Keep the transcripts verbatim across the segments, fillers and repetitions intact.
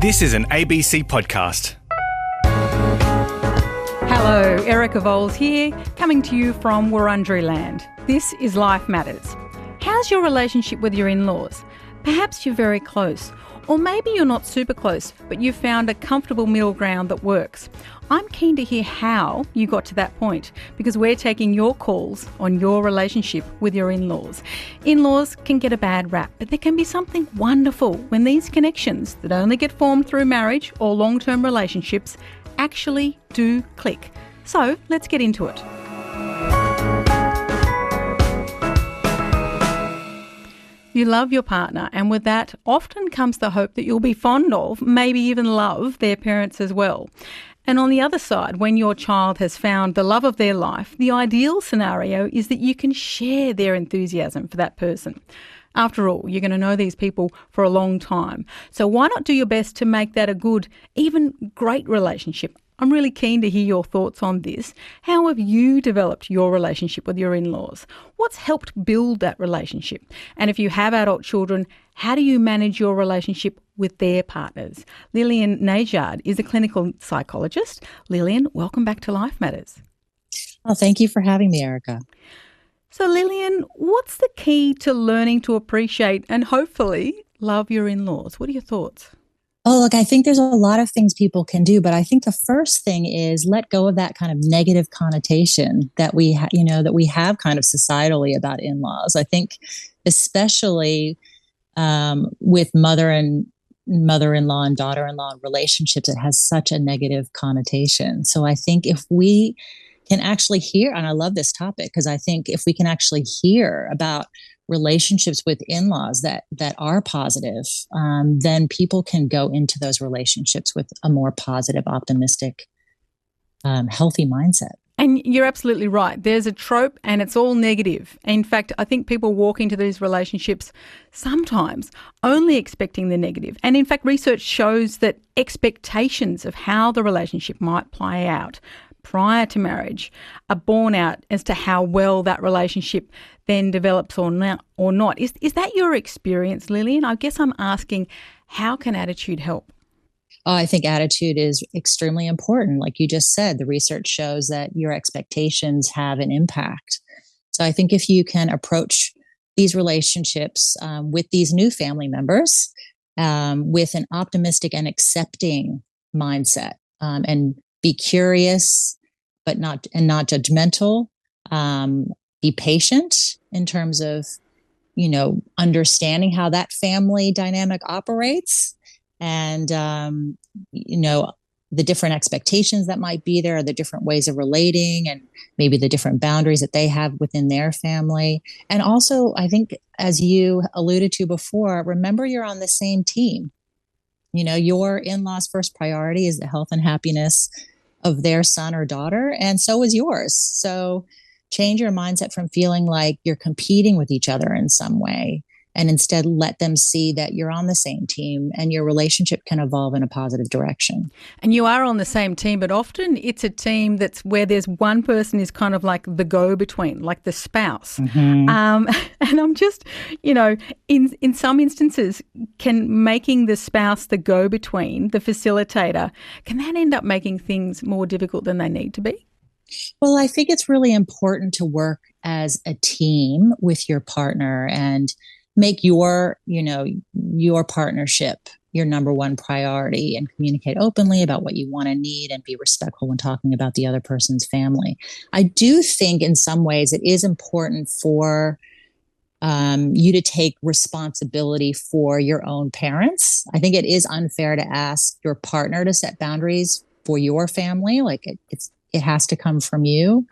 This is an A B C podcast. Hello, Erica Voles here, coming to you from Wurundjeri land. This is Life Matters. How's your relationship with your in-laws? Perhaps you're very close, or maybe you're not super close, but you've found a comfortable middle ground that works. I'm keen to hear how you got to that point, because we're taking your calls on your relationship with your in-laws. In-laws can get a bad rap, but there can be something wonderful when these connections that only get formed through marriage or long-term relationships actually do click. So let's get into it. You love your partner, and with that often comes the hope that you'll be fond of, maybe even love, their parents as well. And on the other side, when your child has found the love of their life, the ideal scenario is that you can share their enthusiasm for that person. After all, you're going to know these people for a long time. So why not do your best to make that a good, even great relationship? I'm really keen to hear your thoughts on this. How have you developed your relationship with your in-laws? What's helped build that relationship? And if you have adult children, how do you manage your relationship with their partners? Lillian Najad is a clinical psychologist. Lillian, welcome back to Life Matters. Oh, thank you for having me, Erica. So Lillian, what's the key to learning to appreciate and hopefully love your in-laws? What are your thoughts? Oh, look, I think there's a lot of things people can do, but I think the first thing is let go of that kind of negative connotation that we, ha- you know, that we have kind of societally about in-laws. I think especially um, with mother and mother-in-law and daughter-in-law relationships, it has such a negative connotation. So I think if we can actually hear, and I love this topic because I think if we can actually hear about relationships with in-laws that that are positive, um, then people can go into those relationships with a more positive, optimistic, um, healthy mindset. And you're absolutely right. There's a trope and it's all negative. In fact, I think people walk into these relationships sometimes only expecting the negative. And in fact, research shows that expectations of how the relationship might play out prior to marriage are borne out as to how well that relationship then develops or not. Or not. Is, is that your experience, Lillian? I guess I'm asking, how can attitude help? Oh, I think attitude is extremely important. Like you just said, the research shows that your expectations have an impact. So I think if you can approach these relationships um, with these new family members um, with an optimistic and accepting mindset um, and be curious, but not and not judgmental. Um, be patient in terms of, you know, understanding how that family dynamic operates, and um, you know, the different expectations that might be there, the different ways of relating, and maybe the different boundaries that they have within their family. And also, I think, as you alluded to before, remember you're on the same team. You know, your in-laws' first priority is the health and happiness of their son or daughter, and so is yours. So change your mindset from feeling like you're competing with each other in some way, and instead let them see that you're on the same team and your relationship can evolve in a positive direction. And you are on the same team, but often it's a team that's where there's one person is kind of like the go-between, like the spouse. Mm-hmm. Um, and I'm just, you know, in in some instances, can making the spouse the go-between, the facilitator, can that end up making things more difficult than they need to be? Well, I think it's really important to work as a team with your partner and make your, you know, your partnership your number one priority, and communicate openly about what you want and need, and be respectful when talking about the other person's family. I do think in some ways it is important for um, you to take responsibility for your own parents. I think it is unfair to ask your partner to set boundaries for your family. Like it, it's, it has to come from you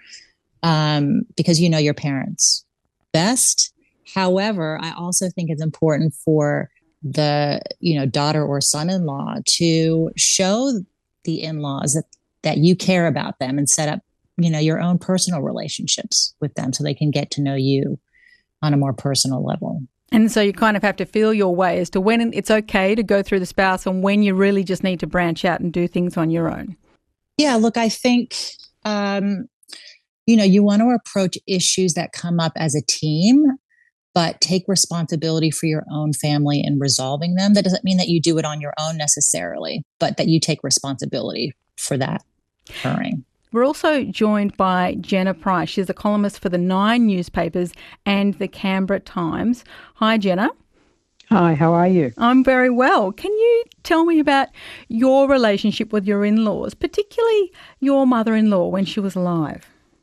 um, because you know your parents best. However, I also think it's important for the, you know, daughter or son-in-law to show the in-laws that, that you care about them and set up, you know, your own personal relationships with them so they can get to know you on a more personal level. And so you kind of have to feel your way as to when it's okay to go through the spouse and when you really just need to branch out and do things on your own. Yeah, look, I think, um, you know, you want to approach issues that come up as a team but take responsibility for your own family in resolving them. That doesn't mean that you do it on your own necessarily, but that you take responsibility for that occurring. We're also joined by Jenna Price. She's a columnist for the Nine newspapers and the Canberra Times. Hi, Jenna. Hi, how are you? I'm very well. Can you tell me about your relationship with your in-laws, particularly your mother-in-law when she was alive?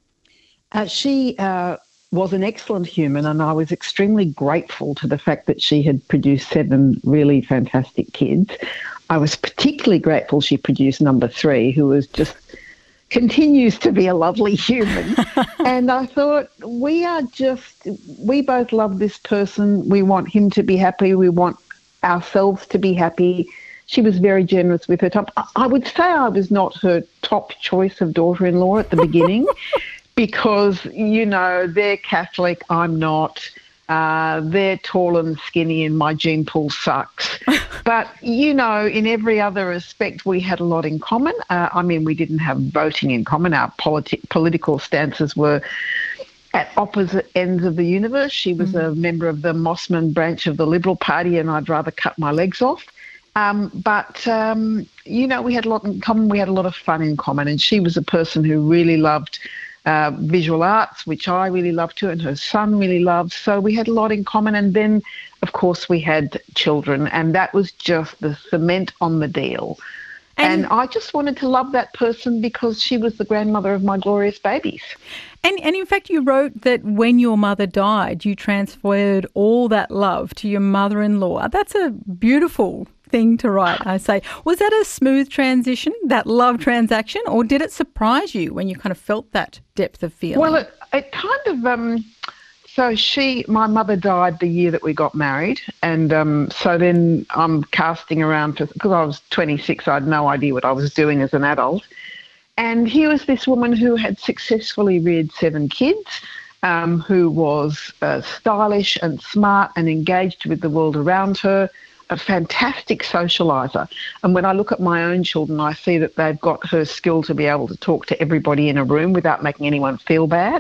Uh, she uh, was an excellent human, and I was extremely grateful to the fact that she had produced seven really fantastic kids. I was particularly grateful she produced number three, who was just continues to be a lovely human. And I thought, we are just, we both love this person. We want him to be happy. We want ourselves to be happy. She was very generous with her time. I would say I was not her top choice of daughter-in-law at the beginning because, you know, they're Catholic, I'm not. Uh, they're tall and skinny and my gene pool sucks. But, you know, in every other respect, we had a lot in common. Uh, I mean, we didn't have voting in common. Our politi- political stances were at opposite ends of the universe. She was mm. a member of the Mossman branch of the Liberal Party, and I'd rather cut my legs off. Um, but, um, you know, we had a lot in common. We had a lot of fun in common. And she was a person who really loved Uh, visual arts, which I really loved too, and her son really loved. So we had a lot in common. And then, of course, we had children, and that was just the cement on the deal. And, and I just wanted to love that person because she was the grandmother of my glorious babies. And, and in fact, you wrote that when your mother died, you transferred all that love to your mother-in-law. That's a beautiful thing to write, I say. Was that a smooth transition, that love transaction, or did it surprise you when you kind of felt that depth of feeling? Well, it, it kind of, um, so she, my mother died the year that we got married, and um, so then I'm casting around, because I was twenty-six, I had no idea what I was doing as an adult, and here was this woman who had successfully reared seven kids, um, who was uh, stylish and smart and engaged with the world around her, a fantastic socialiser. And when I look at my own children, I see that they've got her skill to be able to talk to everybody in a room without making anyone feel bad.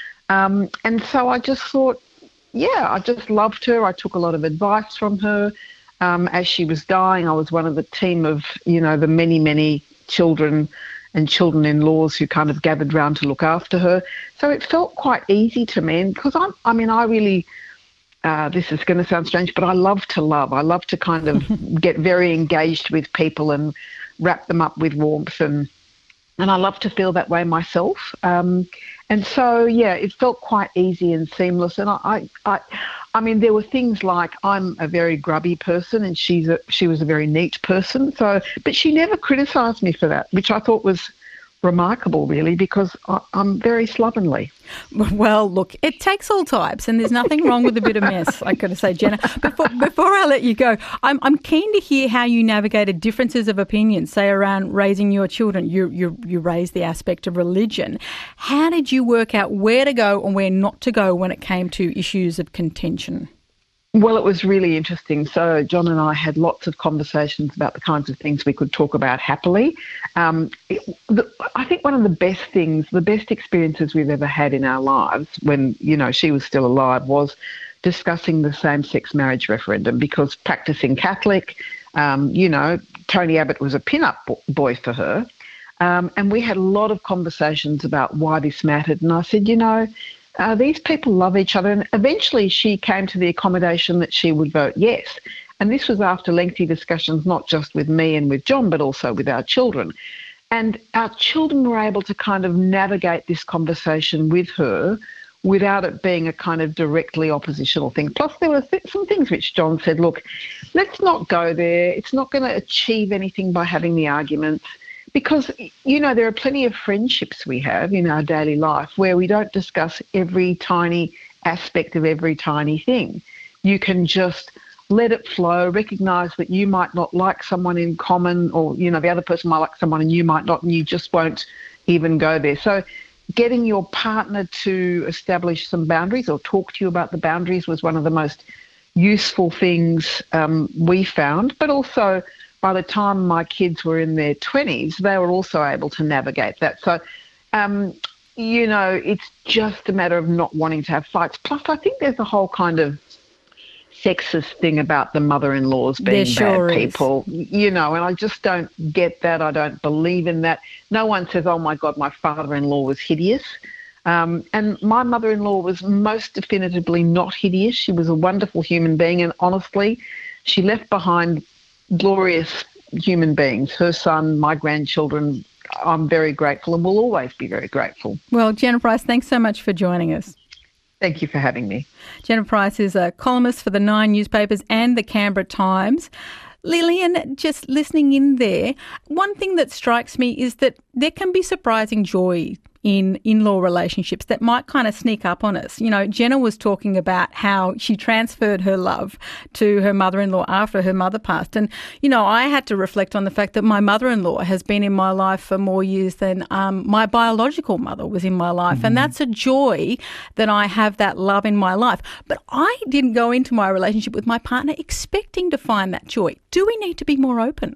Um, and so I just thought, yeah, I just loved her. I took a lot of advice from her. Um, as she was dying, I was one of the team of, you know, the many, many children and children-in-laws who kind of gathered round to look after her. So it felt quite easy to me. And because I'm, I mean, I really... Uh, this is going to sound strange, but I love to love. I love to kind of get very engaged with people and wrap them up with warmth, and and I love to feel that way myself. Um, and so, yeah, it felt quite easy and seamless. And I, I, I, I mean, there were things like I'm a very grubby person, and she's a, she was a very neat person. So, but she never criticised me for that, which I thought was remarkable, really, because I, I'm very slovenly. Well, look, it takes all types, and there's nothing wrong with a bit of mess, I got to say, Jenna. Before, before I let you go, I'm, I'm keen to hear how you navigated differences of opinion, say, around raising your children. You, you, you raised the aspect of religion. How did you work out where to go and where not to go when it came to issues of contention? Well, it was really interesting. So John and I had lots of conversations about the kinds of things we could talk about happily. Um, it, the, I think one of the best things, the best experiences we've ever had in our lives when, you know, she was still alive was discussing the same-sex marriage referendum, because practising Catholic, um, you know, Tony Abbott was a pin-up boy for her. Um, and we had a lot of conversations about why this mattered. And I said, you know, Uh, these people love each other. And eventually she came to the accommodation that she would vote yes. And this was after lengthy discussions, not just with me and with John, but also with our children. And our children were able to kind of navigate this conversation with her without it being a kind of directly oppositional thing. Plus, there were th- some things which John said, look, let's not go there. It's not going to achieve anything by having the arguments. Because, you know, there are plenty of friendships we have in our daily life where we don't discuss every tiny aspect of every tiny thing. You can just let it flow, recognise that you might not like someone in common, or, you know, the other person might like someone and you might not, and you just won't even go there. So getting your partner to establish some boundaries or talk to you about the boundaries was one of the most useful things um, we found, but also by the time my kids were in their twenties, they were also able to navigate that. So um, you know, it's just a matter of not wanting to have fights. Plus, I think there's a whole kind of sexist thing about the mother-in-laws being sure bad is. people, you know, and I just don't get that. I don't believe in that. No one says, oh, my God, my father-in-law was hideous. Um, and my mother-in-law was most definitively not hideous. She was a wonderful human being, and honestly, she left behind glorious human beings. Her son, my grandchildren, I'm very grateful and will always be very grateful. Well, Jenna Price, thanks so much for joining us. Thank you for having me. Jenna Price is a columnist for the Nine newspapers and the Canberra Times. Lillian, just listening in there, one thing that strikes me is that there can be surprising joy in in-law relationships that might kind of sneak up on us. You know, Jenna was talking about how she transferred her love to her mother-in-law after her mother passed. And, you know, I had to reflect on the fact that my mother-in-law has been in my life for more years than um, my biological mother was in my life. Mm-hmm. And that's a joy that I have that love in my life. But I didn't go into my relationship with my partner expecting to find that joy. Do we need to be more open?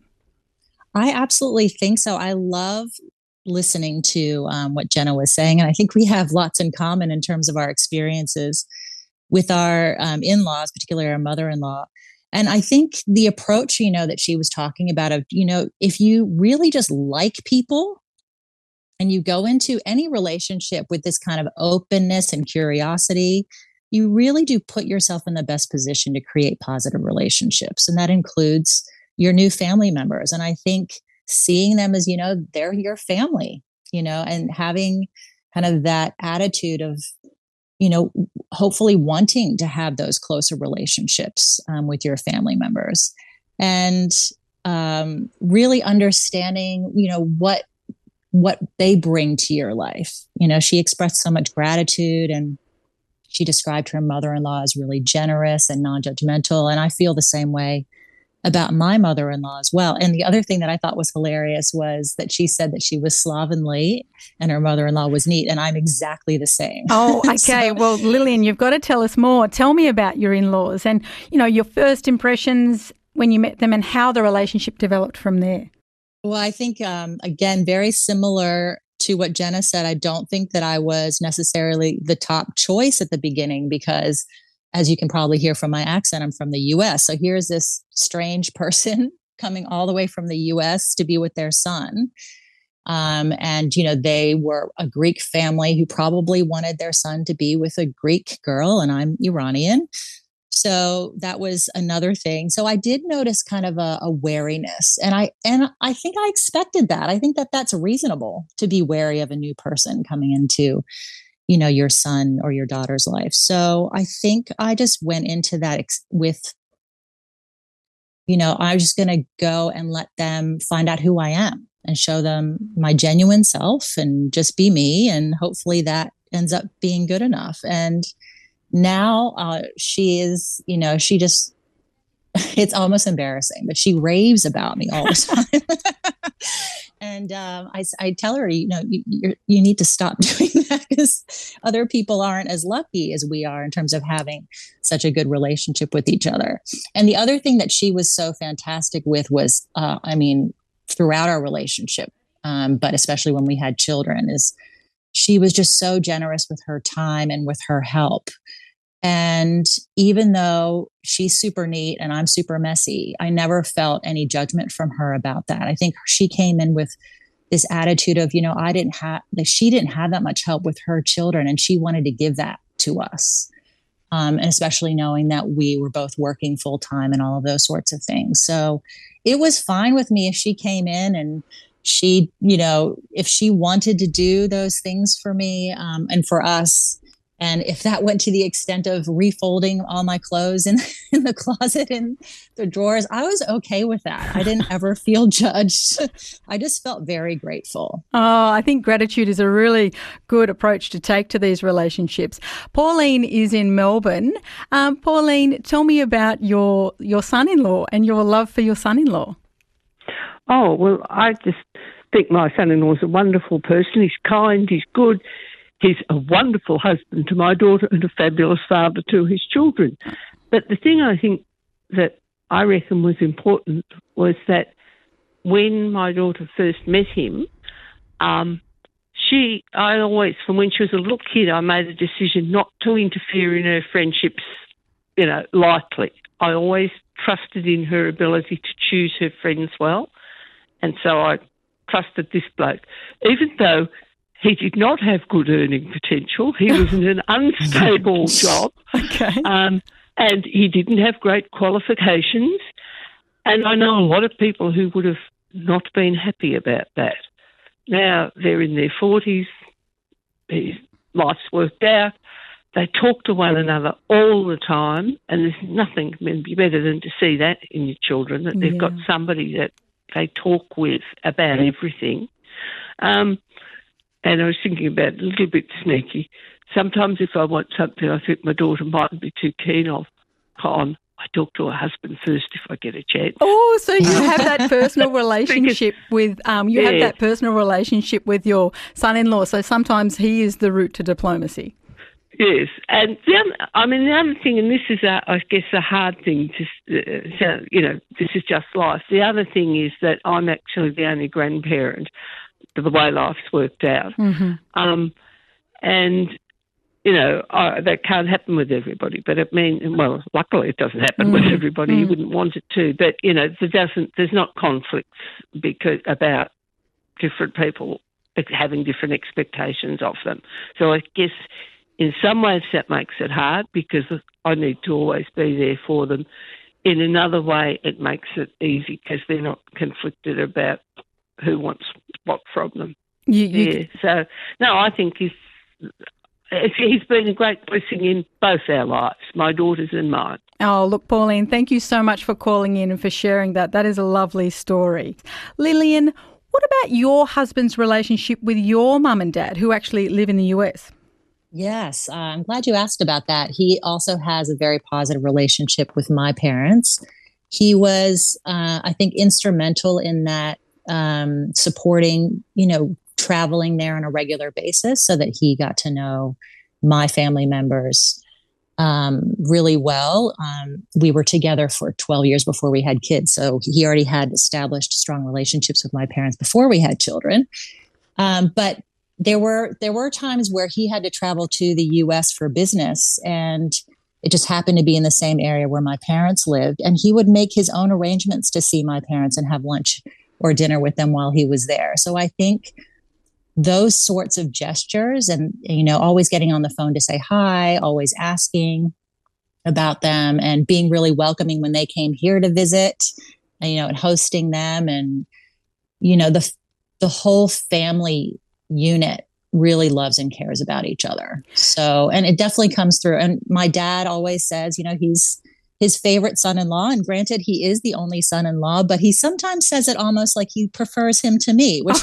I absolutely think so. I love listening to um, what Jenna was saying. And I think we have lots in common in terms of our experiences with our um, in-laws, particularly our mother-in-law. And I think the approach, you know, that she was talking about of, you know, if you really just like people and you go into any relationship with this kind of openness and curiosity, you really do put yourself in the best position to create positive relationships. And that includes your new family members. And I think seeing them as, you know, they're your family, you know, and having kind of that attitude of, you know, hopefully wanting to have those closer relationships um, with your family members, and um, really understanding, you know, what what they bring to your life. You know, she expressed so much gratitude, and she described her mother-in-law as really generous and non-judgmental. And I feel the same way about my mother-in-law as well. And the other thing that I thought was hilarious was that she said that she was slovenly and her mother-in-law was neat. And I'm exactly the same. Oh, okay. so, well, Lillian, you've got to tell us more. Tell me about your in-laws and, you know, your first impressions when you met them and how the relationship developed from there. Well, I think, um, again, very similar to what Jenna said. I don't think that I was necessarily the top choice at the beginning because, as you can probably hear from my accent, I'm from the U S. So here's this strange person coming all the way from the U S to be with their son. Um, and, you know, they were a Greek family who probably wanted their son to be with a Greek girl, and I'm Iranian. So that was another thing. So I did notice kind of a, a wariness, and I and I think I expected that. I think that that's reasonable to be wary of a new person coming into, you know, your son or your daughter's life. So I think I just went into that ex- with, you know, I'm just going to go and let them find out who I am and show them my genuine self and just be me. And hopefully that ends up being good enough. And now uh, she is, you know, she just, it's almost embarrassing, but she raves about me all the time. And um, I, I tell her, you know, you, you're, you need to stop doing that because other people aren't as lucky as we are in terms of having such a good relationship with each other. And the other thing that she was so fantastic with was, uh, I mean, throughout our relationship, um, but especially when we had children, is she was just so generous with her time and with her help. And even though she's super neat and I'm super messy, I never felt any judgment from her about that. I think she came in with this attitude of, you know, I didn't have, that she didn't have that much help with her children, and she wanted to give that to us. Um, and especially knowing that we were both working full time and all of those sorts of things. So it was fine with me if she came in and she, you know, if she wanted to do those things for me um, and for us. And if that went to the extent of refolding all my clothes in, in the closet in the drawers, I was okay with that. I didn't ever feel judged. I just felt very grateful. Oh, I think gratitude is a really good approach to take to these relationships. Pauline is in Melbourne. Um, Pauline, tell me about your, your son-in-law and your love for your son-in-law. Oh, well, I just think my son-in-law is a wonderful person. He's kind, he's good. He's a wonderful husband to my daughter and a fabulous father to his children. But the thing I think that I reckon was important was that when my daughter first met him, um, she, I always, from when she was a little kid, I made a decision not to interfere in her friendships, you know, lightly. I always trusted in her ability to choose her friends well. And so I trusted this bloke, even though he did not have good earning potential. He was in an unstable job. Okay. Um, and he didn't have great qualifications. And I know a lot of people who would have not been happy about that. Now they're in their forties, his life's worked out, they talk to one another all the time, and there's nothing can be better than to see that in your children, that they've yeah. got somebody that they talk with about everything. Um, and I was thinking about it, a little bit sneaky. Sometimes if I want something I think my daughter mightn't be too keen of, on, I talk to her husband first if I get a chance. Oh, so you have that personal relationship because, with um, you yeah. have that personal relationship with your son-in-law. So sometimes he is the route to diplomacy. Yes, and the other, I mean the other thing, and this is, a, I guess, a hard thing to, uh, you know, this is just life. The other thing is that I'm actually the only grandparent, the way life's worked out, mm-hmm. um, and. You know, uh, that can't happen with everybody, but it means, well, luckily it doesn't happen mm. with everybody. Mm. You wouldn't want it to, but you know, there doesn't, there's not conflicts because about different people having different expectations of them. So I guess in some ways that makes it hard because I need to always be there for them. In another way, it makes it easy because they're not conflicted about who wants what from them. You, you yeah. So no, I think he's. He's been a great blessing in both our lives, my daughter's and mine. Oh, look, Pauline, thank you so much for calling in and for sharing that. That is a lovely story. Lillian, what about your husband's relationship with your mum and dad, who actually live in the U S? Yes, uh, I'm glad you asked about that. He also has a very positive relationship with my parents. He was, uh, I think, instrumental in that um, supporting, you know, traveling there on a regular basis so that he got to know my family members um, really well. Um, we were together for twelve years before we had kids. So he already had established strong relationships with my parents before we had children. Um, but there were, there were times where he had to travel to the U S for business, and it just happened to be in the same area where my parents lived. And he would make his own arrangements to see my parents and have lunch or dinner with them while he was there. So I think those sorts of gestures and, you know, always getting on the phone to say hi, always asking about them and being really welcoming when they came here to visit, and, you know, and hosting them, and, you know, the, the whole family unit really loves and cares about each other. So, and it definitely comes through. And my dad always says, you know, he's his favorite son-in-law, and granted, he is the only son-in-law, but he sometimes says it almost like he prefers him to me, which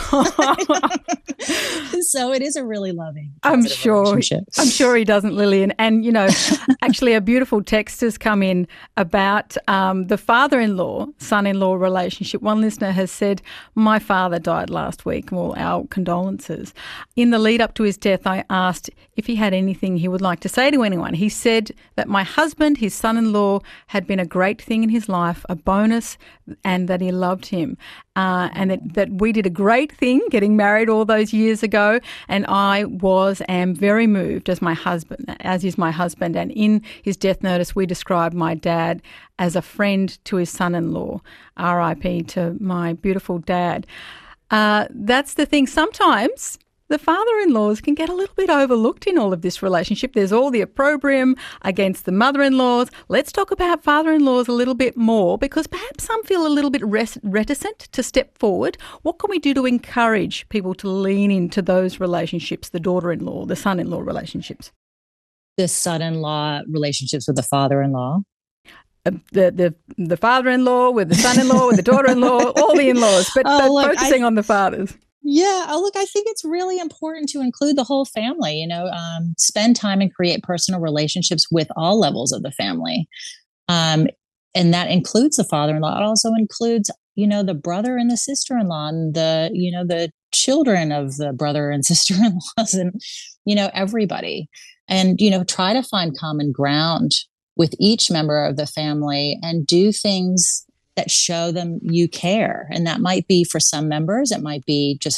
so it is a really loving I'm sure I'm sure he doesn't, Lillian. And, you know, actually a beautiful text has come in about um, the father-in-law, son-in-law relationship. One listener has said, my father died last week. Well, our condolences. In the lead up to his death, I asked if he had anything he would like to say to anyone. He said that my husband, his son-in-law, had been a great thing in his life, a bonus, and that he loved him. Uh, and that, that we did a great thing getting married all those years ago. And I was, am very moved as my husband, as is my husband. And in his death notice, we described my dad as a friend to his son-in-law. R I P to my beautiful dad. Uh, that's the thing. Sometimes the father-in-laws can get a little bit overlooked in all of this relationship. There's all the opprobrium against the mother-in-laws. Let's talk about father-in-laws a little bit more, because perhaps some feel a little bit res- reticent to step forward. What can we do to encourage people to lean into those relationships, the daughter-in-law, the son-in-law relationships? The son-in-law relationships with the father-in-law. Uh, the, the the father-in-law with the son-in-law with the daughter-in-law, all the in-laws, but, oh, but look, focusing I- on the fathers. Yeah. Oh, look, I think it's really important to include the whole family, you know, um, spend time and create personal relationships with all levels of the family. Um, and that includes the father-in-law. It also includes, you know, the brother and the sister-in-law, and the, you know, the children of the brother and sister-in-laws, and, you know, everybody. And, you know, try to find common ground with each member of the family and do things that show them you care. And that might be, for some members, it might be just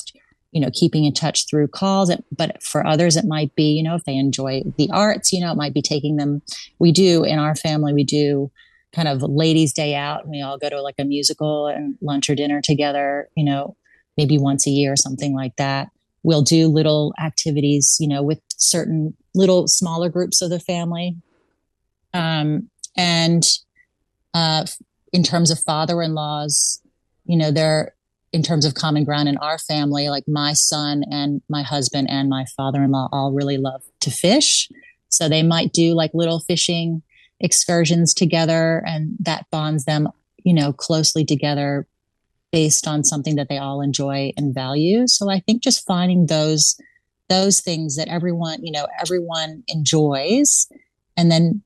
you know, keeping in touch through calls. But for others, it might be, you know, if they enjoy the arts, you know, it might be taking them. We do in our family, we do kind of ladies' day out. And we all go to like a musical and lunch or dinner together, you know, maybe once a year or something like that. We'll do little activities, you know, with certain little smaller groups of the family. Um, and uh, in terms of father-in-laws, you know, they're, in terms of common ground in our family, like my son and my husband and my father-in-law all really love to fish. So they might do like little fishing excursions together, and that bonds them, you know, closely together based on something that they all enjoy and value. So I think just finding those, those things that everyone, you know, everyone enjoys, and then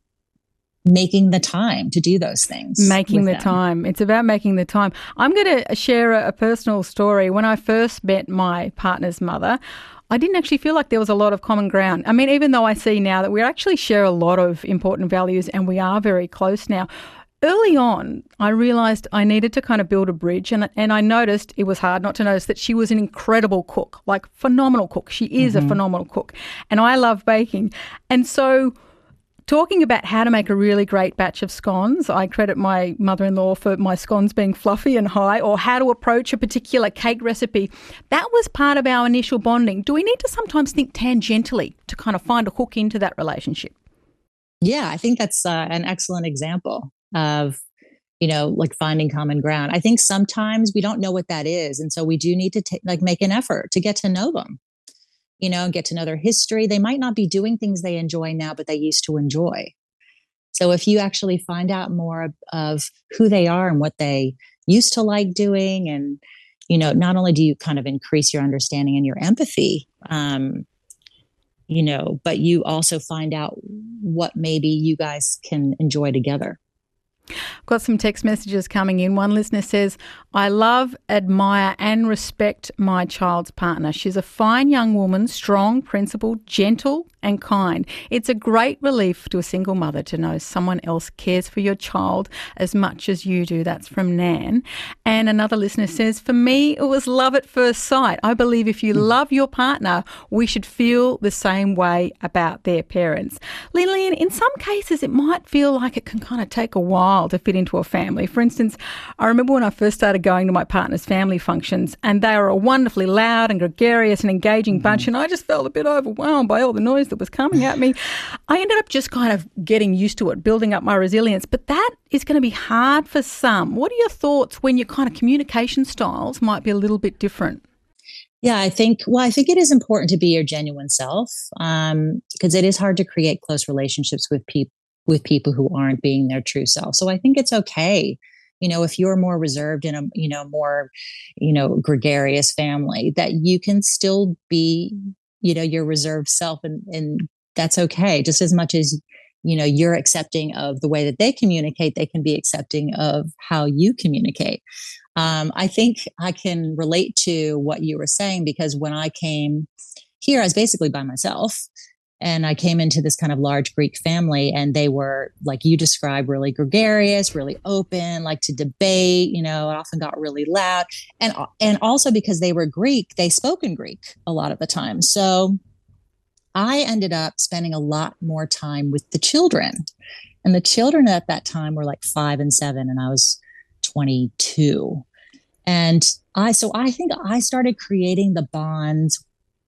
making the time to do those things. Making the them. time. It's about making the time. I'm going to share a, a personal story. When I first met my partner's mother, I didn't actually feel like there was a lot of common ground. I mean, even though I see now that we actually share a lot of important values and we are very close now, early on, I realised I needed to kind of build a bridge, and and I noticed, it was hard not to notice, that she was an incredible cook, like phenomenal cook. She is mm-hmm. a phenomenal cook, and I love baking. And so talking about how to make a really great batch of scones, I credit my mother-in-law for my scones being fluffy and high, or how to approach a particular cake recipe. That was part of our initial bonding. Do we need to sometimes think tangentially to kind of find a hook into that relationship? Yeah, I think that's uh, an excellent example of, you know, like finding common ground. I think sometimes we don't know what that is. And so we do need to t- like make an effort to get to know them, you know, and get to know their history. They might not be doing things they enjoy now, but they used to enjoy. So if you actually find out more of, of who they are and what they used to like doing, and, you know, not only do you kind of increase your understanding and your empathy, um, you know, but you also find out what maybe you guys can enjoy together. I've got some text messages coming in. One listener says, I love, admire and respect my child's partner. She's a fine young woman, strong, principled, gentle and kind. It's a great relief to a single mother to know someone else cares for your child as much as you do. That's from Nan. And another listener says, for me, it was love at first sight. I believe if you love your partner, we should feel the same way about their parents. Lillian, in some cases, it might feel like it can kind of take a while to fit into a family. For instance, I remember when I first started going to my partner's family functions, and they were a wonderfully loud and gregarious and engaging mm-hmm. bunch, and I just felt a bit overwhelmed by all the noise that was coming at me. I ended up just kind of getting used to it, building up my resilience, but that is going to be hard for some. What are your thoughts when your kind of communication styles might be a little bit different? Yeah, I think, well, I think it is important to be your genuine self, um, because it is hard to create close relationships with people with people who aren't being their true self. So I think it's okay, you know, if you're more reserved in a, you know, more, you know, gregarious family, that you can still be, you know, your reserved self, and, and that's okay. Just as much as, you know, you're accepting of the way that they communicate, they can be accepting of how you communicate. Um, I think I can relate to what you were saying, because when I came here, I was basically by myself. And I came into this kind of large Greek family, and they were, like you described, really gregarious, really open, like to debate, you know, it often got really loud. And, and also because they were Greek, they spoke in Greek a lot of the time. So I ended up spending a lot more time with the children. And the children at that time were like five and seven, and I was twenty-two. And I, so I think I started creating the bonds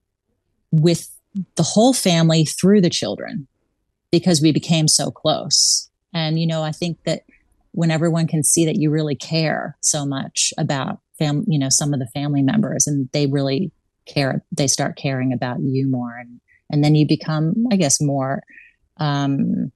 with the whole family through the children, because we became so close. And, you know, I think that when everyone can see that you really care so much about fam, you know, some of the family members, and they really care, they start caring about you more. And, and then you become, I guess, more, um,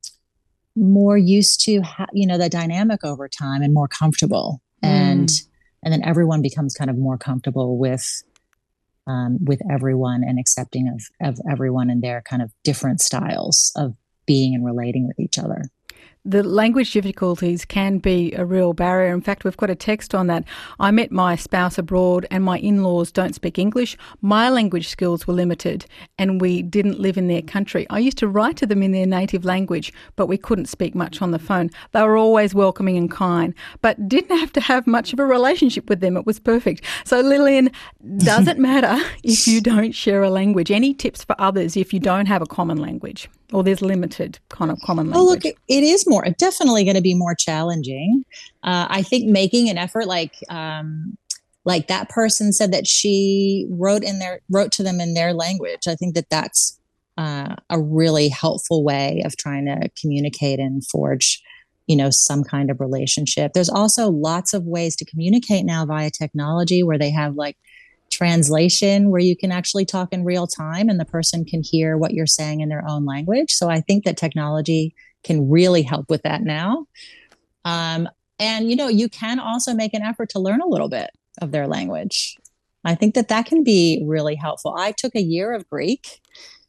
more used to, ha- you know, the dynamic over time, and more comfortable. Mm. And, and then everyone becomes kind of more comfortable with, Um, with everyone, and accepting of, of everyone and their kind of different styles of being and relating with each other. the language difficulties can be a real barrier. In fact, we've got a text on that. I met my spouse abroad and my in-laws don't speak English. My language skills were limited and we didn't live in their country. I used to write to them in their native language, but we couldn't speak much on the phone. They were always welcoming and kind, but didn't have to have much of a relationship with them. It was perfect. So Lillian, doesn't matter if you don't share a language. Any tips for others if you don't have a common language or there's limited kind of common language? Oh, look, it, it is more, definitely going to be more challenging. Uh, I think making an effort, like um, like that person said that she wrote in their wrote to them in their language. I think that that's uh, a really helpful way of trying to communicate and forge, you know, some kind of relationship. There's also lots of ways to communicate now via technology where they have like translation where you can actually talk in real time and the person can hear what you're saying in their own language. So I think that technology can really help with that now. Um, and, you know, you can also make an effort to learn a little bit of their language. I think that that can be really helpful. I took a year of Greek,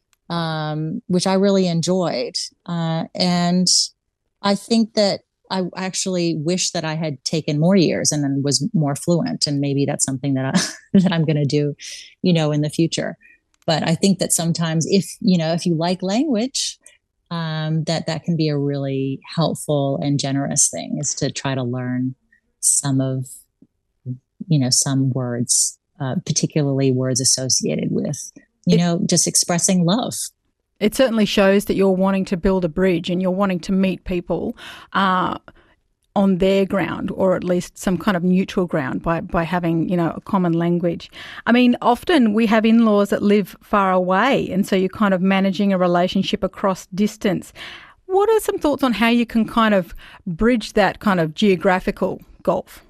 um, which I really enjoyed. Uh, and I think that I actually wish that I had taken more years and then was more fluent. And maybe that's something that, I, that I'm going to do, you know, in the future. But I think that sometimes if, you know, if you like language, um, that that can be a really helpful and generous thing is to try to learn some of, you know, some words, uh, particularly words associated with, you know, just expressing love. It certainly shows that you're wanting to build a bridge and you're wanting to meet people uh, on their ground, or at least some kind of neutral ground by, by having, you know, a common language. I mean, often we have in-laws that live far away, and so you're kind of managing a relationship across distance. What are some thoughts on how you can kind of bridge that kind of geographical gulf?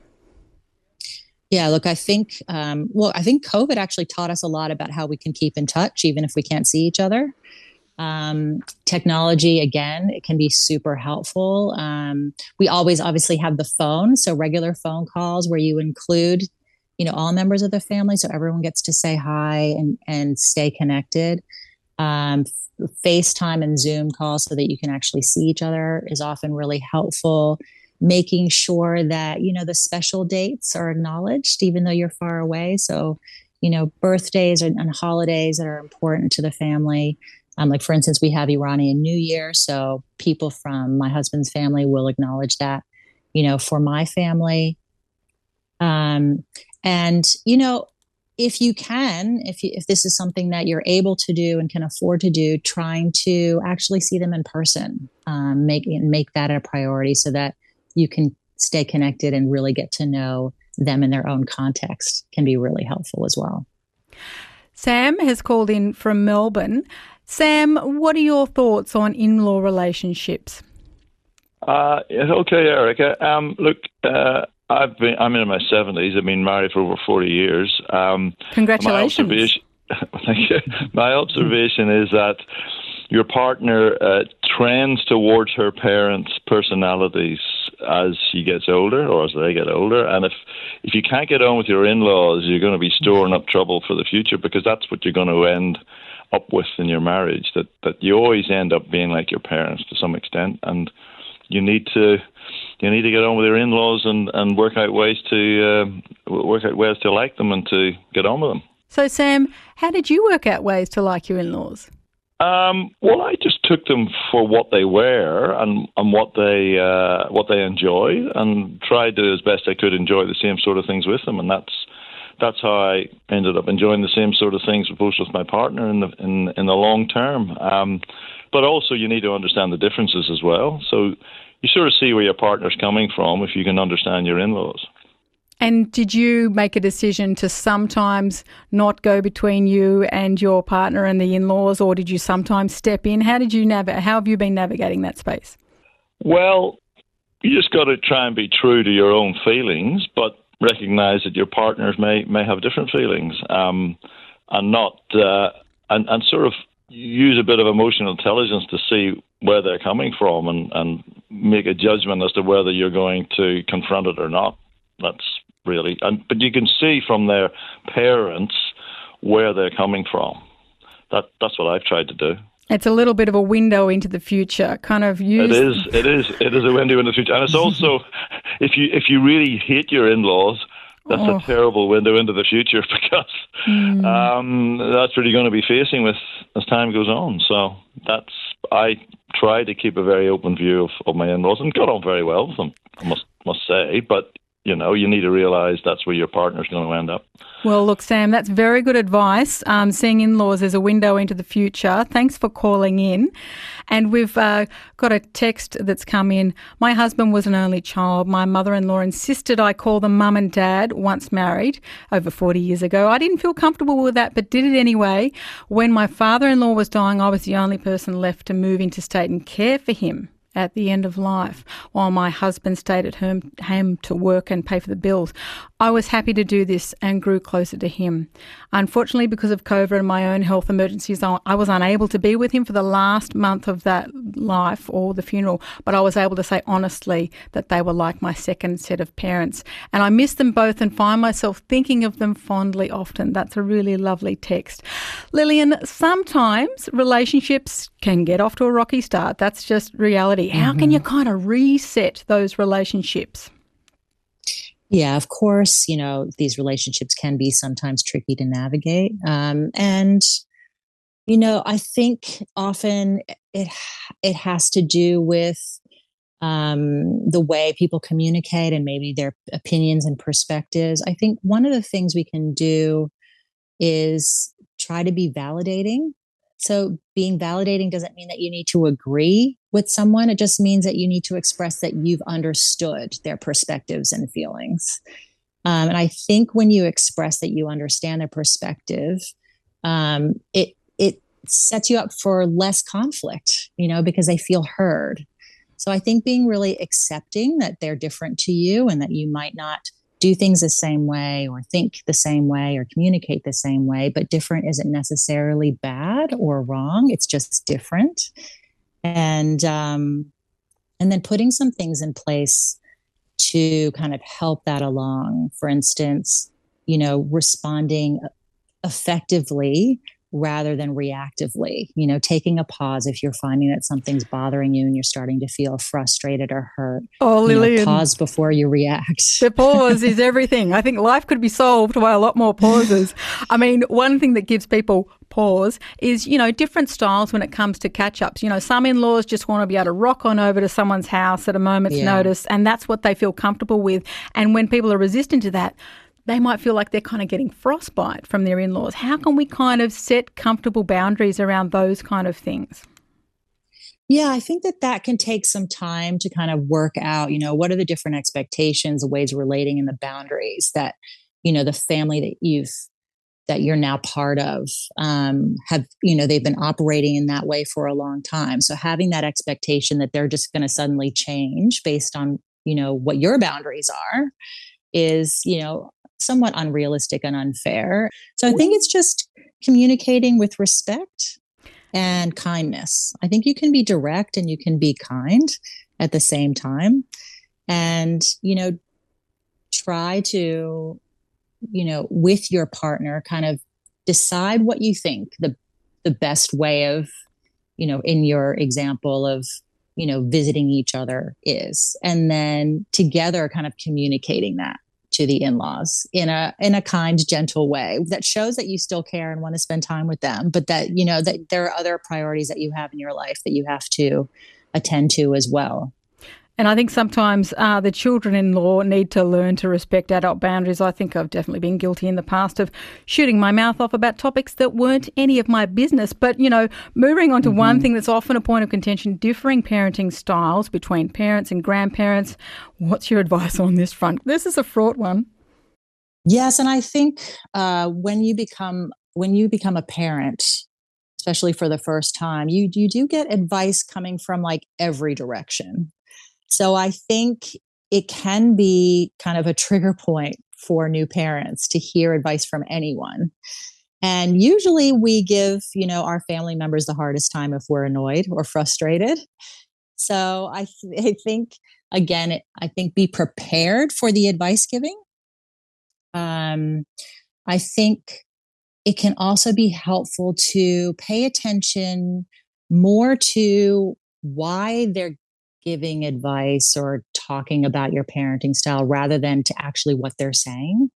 Yeah, look, I think, um, well, I think COVID actually taught us a lot about how we can keep in touch, even if we can't see each other. Um, technology, again, it can be super helpful. Um, we always obviously have the phone, so regular phone calls where you include, you know, all members of the family, so everyone gets to say hi and, and stay connected. Um, FaceTime and Zoom calls so that you can actually see each other is often really helpful. Making sure that, you know, the special dates are acknowledged, even though you're far away. So, you know, birthdays and, and holidays that are important to the family. Um, like, for instance, we have Iranian New Year. So people from my husband's family will acknowledge that, you know, for my family. Um, and, you know, if you can, if you, if this is something that you're able to do and can afford to do, trying to actually see them in person, um, make, make that a priority so that you can stay connected and really get to know them in their own context can be really helpful as well. Sam has called in from Melbourne. Sam, what are your thoughts on in-law relationships? Uh, okay, Erica. Um, look, uh, I've been, I'm in my seventies. I've been married for over forty years. Um, Congratulations. My observation, thank you. My observation is that your partner uh, trends towards her parents' personalities as she gets older or as they get older. And if, if you can't get on with your in-laws, you're going to be storing up trouble for the future, because that's what you're going to end up with in your marriage, that, that you always end up being like your parents to some extent. And you need to you need to get on with your in-laws and, and work out ways to uh, work out ways to like them and to get on with them. So, Sam, how did you work out ways to like your in-laws? Um, well, I just took them for what they were and, and what they uh, what they enjoyed, and tried to, as best I could, enjoy the same sort of things with them. And that's that's how I ended up enjoying the same sort of things both with my partner in the in, in the long term. Um, but also, you need to understand the differences as well. So you sort of see where your partner's coming from if you can understand your in-laws. And did you make a decision to sometimes not go between you and your partner and the in-laws, or did you sometimes step in? How did you navigate? How have you been navigating that space? Well, you just got to try and be true to your own feelings, but recognise that your partners may may have different feelings, um, and not uh, and and sort of use a bit of emotional intelligence to see where they're coming from, and, and make a judgment as to whether you're going to confront it or not. That's really, and but you can see from their parents where they're coming from. That that's what I've tried to do. It's a little bit of a window into the future, kind of use. It is, it is, it is a window into the future. And it's also, if you if you really hate your in-laws, that's oh. a terrible window into the future, because mm. um, that's what you're going to be facing with as time goes on. So that's, I try to keep a very open view of, of my in-laws, and got on very well with them, I must, must say. But, you know, you need to realise that's where your partner's going to end up. Well, look, Sam, that's very good advice. Um, seeing in-laws as a window into the future. Thanks for calling in. And we've uh, got a text that's come in. My husband was an only child. My mother-in-law insisted I call them mum and dad, once married, over forty years ago. I didn't feel comfortable with that, but did it anyway. When my father-in-law was dying, I was the only person left to move interstate and care for him at the end of life, while my husband stayed at home, home to work and pay for the bills. I was happy to do this and grew closer to him. Unfortunately, because of COVID and my own health emergencies, I was unable to be with him for the last month of that life or the funeral, but I was able to say honestly that they were like my second set of parents. And I miss them both and find myself thinking of them fondly often. That's a really lovely text. Lillian, sometimes relationships can get off to a rocky start. That's just reality. How can you kind of reset those relationships? Yeah, of course, you know, these relationships can be sometimes tricky to navigate. Um, and, you know, I think often it it has to do with um, the way people communicate and maybe their opinions and perspectives. I think one of the things we can do is try to be validating. So being validating doesn't mean that you need to agree with someone. It just means that you need to express that you've understood their perspectives and feelings. Um, and I think when you express that you understand their perspective, um, it it sets you up for less conflict, you know, because they feel heard. So I think being really accepting that they're different to you and that you might not do things the same way or think the same way or communicate the same way, but different isn't necessarily bad or wrong. It's just different. And, um, and then putting some things in place to kind of help that along. For instance, you know, responding effectively rather than reactively, you know, taking a pause if you're finding that something's bothering you and you're starting to feel frustrated or hurt. Oh, Lillian. You know, pause before you react. The pause is everything. I think life could be solved by a lot more pauses. I mean, one thing that gives people pause is, you know, different styles when it comes to catch-ups. You know, some in-laws just want to be able to rock on over to someone's house at a moment's yeah. notice, and that's what they feel comfortable with. And when people are resistant to that, they might feel like they're kind of getting frostbite from their in-laws. How can we kind of set comfortable boundaries around those kind of things? Yeah, I think that that can take some time to kind of work out, you know, what are the different expectations, the ways of relating, and the boundaries that, you know, the family that you've, that you're now part of um, have, you know, they've been operating in that way for a long time. So having that expectation that they're just going to suddenly change based on, you know, what your boundaries are is, you know, somewhat unrealistic and unfair. So I think it's just communicating with respect and kindness. I think you can be direct and you can be kind at the same time. And, you know, try to, you know, with your partner, kind of decide what you think the the best way of, you know, in your example of, you know, visiting each other is. And then together kind of communicating that to the in-laws in a in a kind, gentle way that shows that you still care and want to spend time with them, but that, you know, that there are other priorities that you have in your life that you have to attend to as well. And I think sometimes uh, the children-in-law need to learn to respect adult boundaries. I think I've definitely been guilty in the past of shooting my mouth off about topics that weren't any of my business. But, you know, moving on to mm-hmm. one thing that's often a point of contention, differing parenting styles between parents and grandparents. What's your advice on this front? This is a fraught one. Yes, and I think uh, when you become when you become a parent, especially for the first time, you you do get advice coming from like every direction. So I think it can be kind of a trigger point for new parents to hear advice from anyone. And usually we give, you know, our family members the hardest time if we're annoyed or frustrated. So I, th- I think, again, it, I think be prepared for the advice giving. Um, I think it can also be helpful to pay attention more to why they're giving advice or talking about your parenting style rather than to actually what they're saying.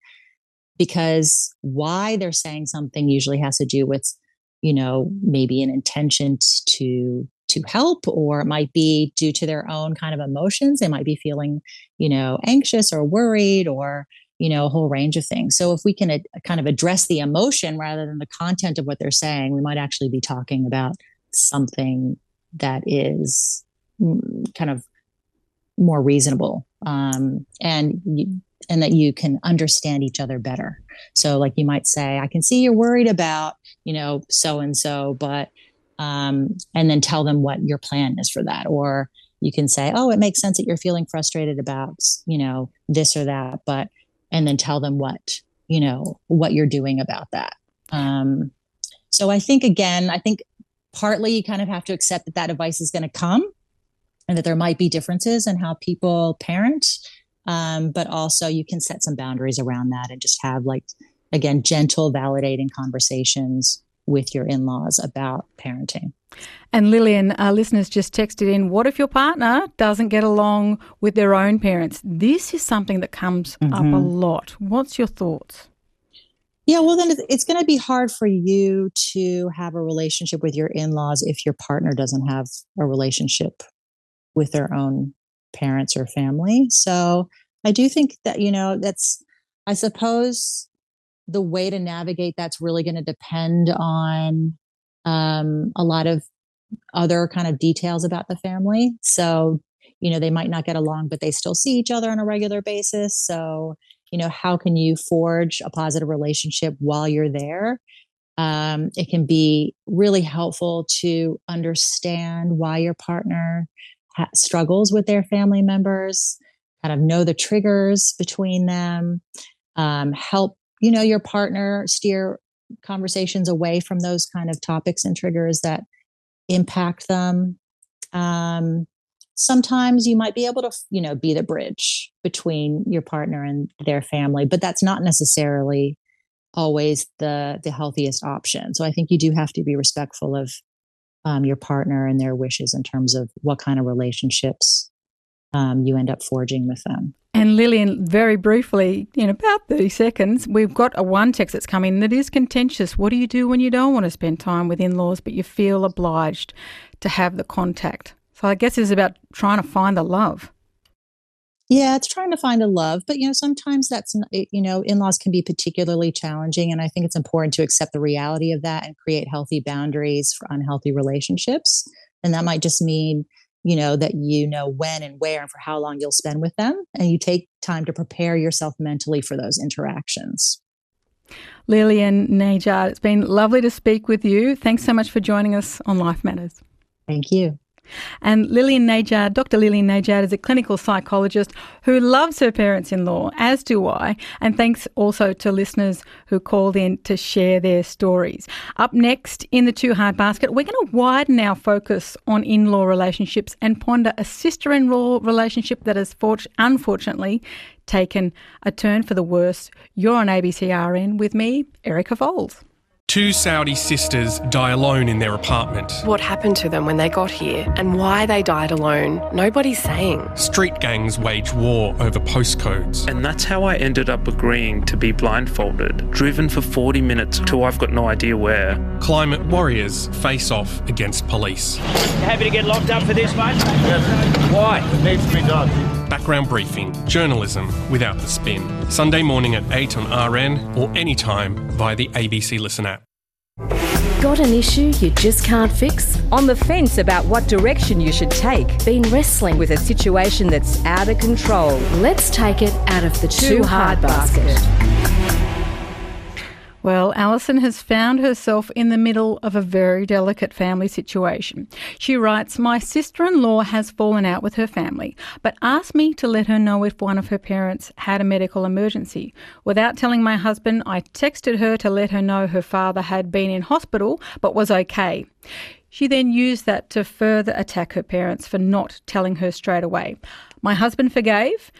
Because why they're saying something usually has to do with, you know, maybe an intention to to help, or it might be due to their own kind of emotions. They might be feeling, you know, anxious or worried, or, you know, a whole range of things. So if we can ad- kind of address the emotion rather than the content of what they're saying, we might actually be talking about something that is kind of more reasonable, um, and you, and that you can understand each other better. So like you might say, I can see you're worried about, you know, so-and-so, but, um, and then tell them what your plan is for that. Or you can say, oh, it makes sense that you're feeling frustrated about, you know, this or that, but, and then tell them what, you know, what you're doing about that. Um, so I think, again, I think partly you kind of have to accept that that advice is going to come and that there might be differences in how people parent. Um, but also you can set some boundaries around that and just have, like, again, gentle, validating conversations with your in-laws about parenting. And Lillian, our listeners just texted in, what if your partner doesn't get along with their own parents? This is something that comes mm-hmm. up a lot. What's your thoughts? Yeah, well, then it's going to be hard for you to have a relationship with your in-laws if your partner doesn't have a relationship with their own parents or family. So I do think that, you know, that's, I suppose the way to navigate that's really going to depend on um, a lot of other kind of details about the family. So, you know, they might not get along, but they still see each other on a regular basis. So, you know, how can you forge a positive relationship while you're there? Um, it can be really helpful to understand why your partner ha- struggles with their family members, kind of know the triggers between them, um, help, you know, your partner steer conversations away from those kind of topics and triggers that impact them. Um, sometimes you might be able to, you know, be the bridge between your partner and their family, but that's not necessarily always the the healthiest option. So I think you do have to be respectful of um, your partner and their wishes in terms of what kind of relationships um, you end up forging with them. And Lillian, very briefly, in about thirty seconds, we've got a one text that's come in that is contentious. What do you do when you don't want to spend time with in-laws, but you feel obliged to have the contact? So I guess it's about trying to find the love. Yeah, it's trying to find a love. But, you know, sometimes that's, you know, in-laws can be particularly challenging. And I think it's important to accept the reality of that and create healthy boundaries for unhealthy relationships. And that might just mean, you know, that you know when and where and for how long you'll spend with them. And you take time to prepare yourself mentally for those interactions. Lillian Najad, it's been lovely to speak with you. Thanks so much for joining us on Life Matters. Thank you. And Lillian Najad, Doctor Lillian Najad is a clinical psychologist who loves her parents-in-law, as do I, and thanks also to listeners who called in to share their stories. Up next in the Too Hard Basket, we're going to widen our focus on in-law relationships and ponder a sister-in-law relationship that has unfortunately taken a turn for the worse. You're on A B C R N with me, Erica Foles. Two Saudi sisters die alone in their apartment. What happened to them when they got here and why they died alone, nobody's saying. Street gangs wage war over postcodes. And that's how I ended up agreeing to be blindfolded, driven for forty minutes to I've got no idea where. Climate warriors face off against police. Happy to get locked up for this, mate? Yes. Why? It needs to be done. Background briefing, journalism without the spin. Sunday morning at eight on R N or anytime via the A B C Listen app. Got an issue you just can't fix? On the fence about what direction you should take? Been wrestling with a situation that's out of control? Let's take it out of the Too, Too Hard, hard basket. basket. Well, Alison has found herself in the middle of a very delicate family situation. She writes, my sister-in-law has fallen out with her family, but asked me to let her know if one of her parents had a medical emergency. Without telling my husband, I texted her to let her know her father had been in hospital but was okay. She then used that to further attack her parents for not telling her straight away. My husband forgave,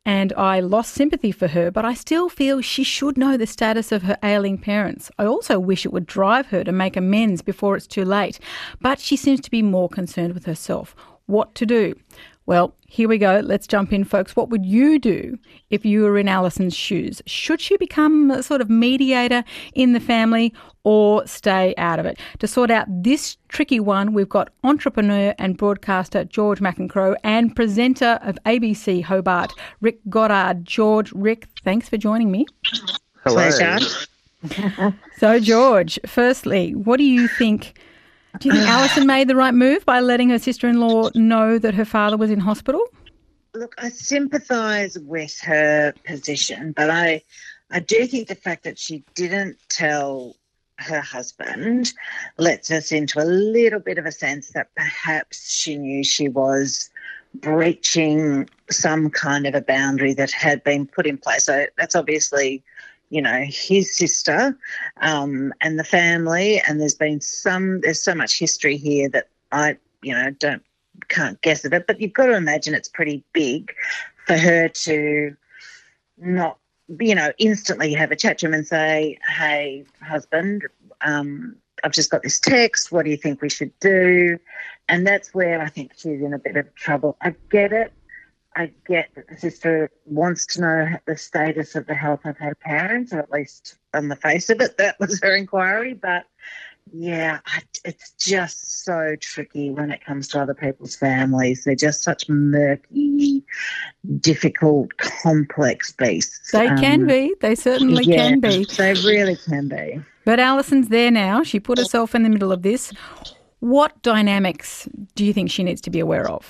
and I lost sympathy for her, but I still feel she should know the status of her ailing parents. I also wish it would drive her to make amends before it's too late, but she seems to be more concerned with herself. What to do? Well, here we go. Let's jump in, folks. What would you do if you were in Alison's shoes? Should she become a sort of mediator in the family or stay out of it? To sort out this tricky one, we've got entrepreneur and broadcaster George McEncroe and presenter of A B C Hobart, Rick Goddard. George, Rick, thanks for joining me. Hello. Pleasure. So, George, firstly, what do you think... Do you think Alison made the right move by letting her sister-in-law know that her father was in hospital? Look, I sympathise with her position, but I, I do think the fact that she didn't tell her husband lets us into a little bit of a sense that perhaps she knew she was breaching some kind of a boundary that had been put in place. So that's obviously... you know, his sister um, and the family, and there's been some, there's so much history here that I, you know, don't, can't guess at it, but you've got to imagine it's pretty big for her to not, you know, instantly have a chat to him and say, hey, husband, um, I've just got this text, what do you think we should do? And that's where I think she's in a bit of trouble. I get it. I get that the sister wants to know the status of the health of her parents, or at least on the face of it, that was her inquiry. But, yeah, it's just so tricky when it comes to other people's families. They're just such murky, difficult, complex beasts. They um, can be. They certainly yeah, can be. They really can be. But Alison's there now. She put herself in the middle of this. What dynamics do you think she needs to be aware of?